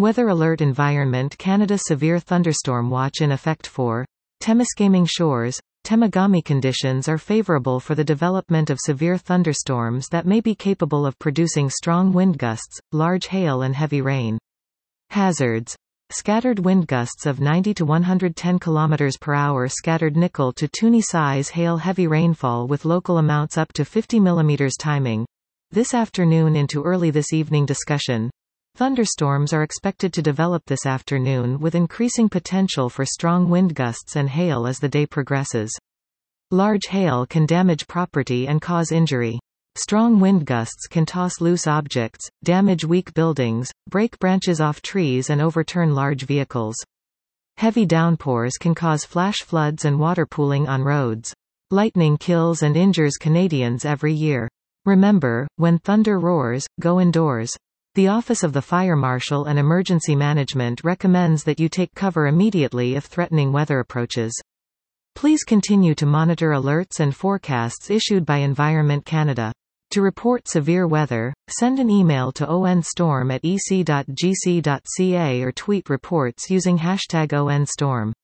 Weather Alert Environment Canada Severe Thunderstorm Watch in effect for Temiskaming Shores. Temagami conditions are favorable for the development of severe thunderstorms that may be capable of producing strong wind gusts, large hail and heavy rain. Hazards. Scattered wind gusts of 90 to 110 km per hour, scattered nickel to toonie size hail, heavy rainfall with local amounts up to 50 mm. Timing. This afternoon into early this evening. Discussion. Thunderstorms are expected to develop this afternoon with increasing potential for strong wind gusts and hail as the day progresses. Large hail can damage property and cause injury. Strong wind gusts can toss loose objects, damage weak buildings, break branches off trees and overturn large vehicles. Heavy downpours can cause flash floods and water pooling on roads. Lightning kills and injures Canadians every year. Remember, when thunder roars, go indoors. The Office of the Fire Marshal and Emergency Management recommends that you take cover immediately if threatening weather approaches. Please continue to monitor alerts and forecasts issued by Environment Canada. To report severe weather, send an email to onstorm@ec.gc.ca or tweet reports using #ONStorm.